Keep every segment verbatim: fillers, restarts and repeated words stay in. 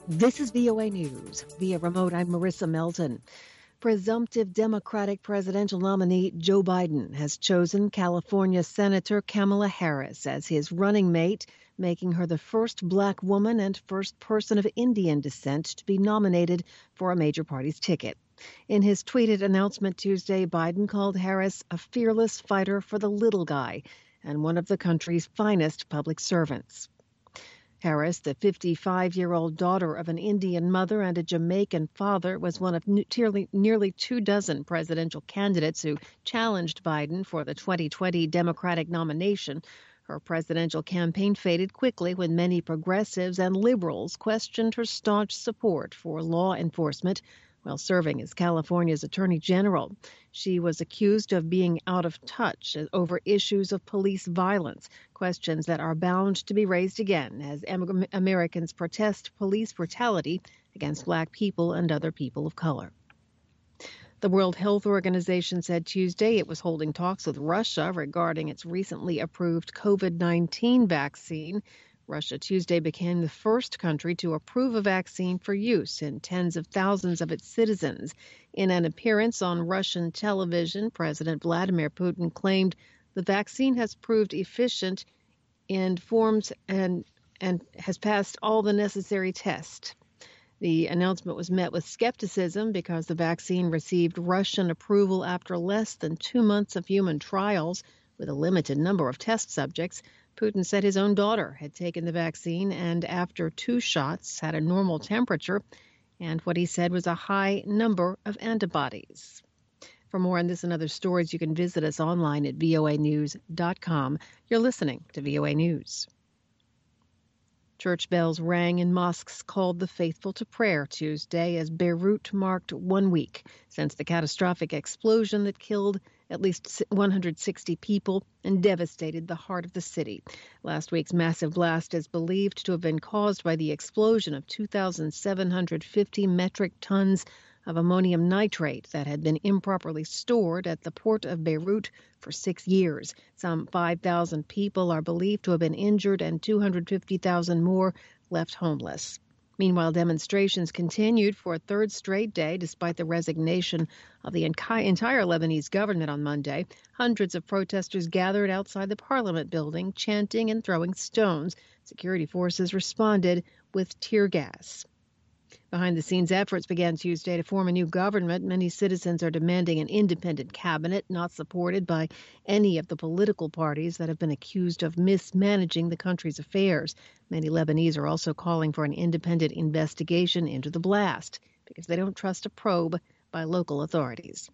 This is V O A News. Via remote, I'm Marissa Melton. Presumptive Democratic presidential nominee Joe Biden has chosen California Senator Kamala Harris as his running mate, making her the first black woman and first person of Indian descent to be nominated for a major party's ticket. In his tweeted announcement Tuesday, Biden called Harris a fearless fighter for the little guy and one of the country's finest public servants. Harris, the fifty-five-year-old daughter of an Indian mother and a Jamaican father, was one of nearly, nearly two dozen presidential candidates who challenged Biden for the twenty twenty Democratic nomination. Her presidential campaign faded quickly when many progressives and liberals questioned her staunch support for law enforcement while serving as California's Attorney General. She was accused of being out of touch over issues of police violence, questions that are bound to be raised again as Americans protest police brutality against black people and other people of color. The World Health Organization said Tuesday it was holding talks with Russia regarding its recently approved COVID nineteen vaccine. Russia Tuesday became the first country to approve a vaccine for use in tens of thousands of its citizens. In an appearance on Russian television, President Vladimir Putin claimed the vaccine has proved efficient in forms and, and has passed all the necessary tests. The announcement was met with skepticism because the vaccine received Russian approval after less than two months of human trials with a limited number of test subjects. Putin said his own daughter had taken the vaccine and after two shots had a normal temperature and what he said was a high number of antibodies. For more on this and other stories, you can visit us online at V O A news dot com. You're listening to V O A News. Church bells rang and mosques called the faithful to prayer Tuesday as Beirut marked one week since the catastrophic explosion that killed at least one hundred sixty people and devastated the heart of the city. Last week's massive blast is believed to have been caused by the explosion of two thousand seven hundred fifty metric tons of ammonium nitrate that had been improperly stored at the port of Beirut for six years. Some five thousand people are believed to have been injured and two hundred fifty thousand more left homeless. Meanwhile, demonstrations continued for a third straight day despite the resignation of the entire Lebanese government on Monday. Hundreds of protesters gathered outside the parliament building, chanting and throwing stones. Security forces responded with tear gas. Behind-the-scenes efforts began Tuesday to form a new government. Many citizens are demanding an independent cabinet not supported by any of the political parties that have been accused of mismanaging the country's affairs. Many Lebanese are also calling for an independent investigation into the blast because they don't trust a probe by local authorities.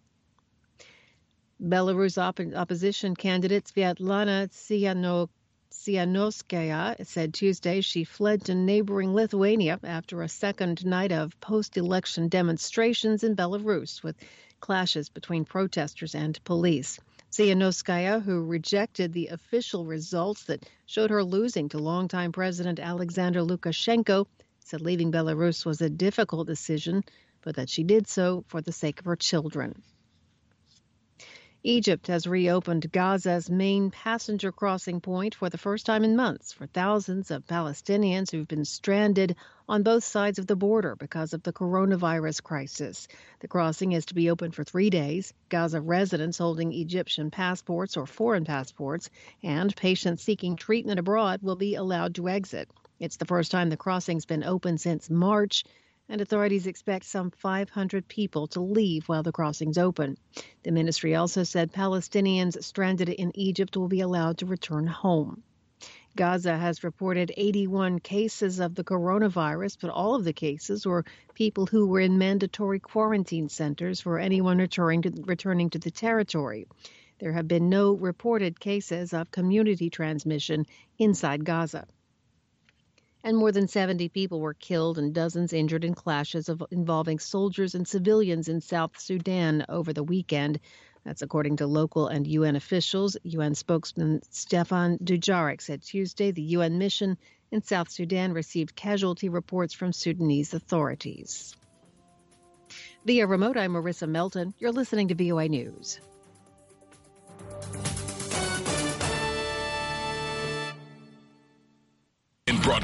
Belarus op- opposition candidate Sviatlana Tsikhanouskaya Tsianouskaya said Tuesday she fled to neighboring Lithuania after a second night of post-election demonstrations in Belarus with clashes between protesters and police. Tsianouskaya, who rejected the official results that showed her losing to longtime President Alexander Lukashenko, said leaving Belarus was a difficult decision, but that she did so for the sake of her children. Egypt has reopened Gaza's main passenger crossing point for the first time in months for thousands of Palestinians who've been stranded on both sides of the border because of the coronavirus crisis. The crossing is to be open for three days. Gaza residents holding Egyptian passports or foreign passports and patients seeking treatment abroad will be allowed to exit. It's the first time the crossing's been open since March, and authorities expect some five hundred people to leave while the crossing's open. The ministry also said Palestinians stranded in Egypt will be allowed to return home. Gaza has reported eighty-one cases of the coronavirus, but all of the cases were people who were in mandatory quarantine centers for anyone returning to, returning to the territory. There have been no reported cases of community transmission inside Gaza. And more than seventy people were killed and dozens injured in clashes of, involving soldiers and civilians in South Sudan over the weekend. That's according to local and U N officials. U N spokesman Stefan Dujarric said Tuesday the U N mission in South Sudan received casualty reports from Sudanese authorities. Via remote, I'm Marissa Melton. You're listening to V O A News.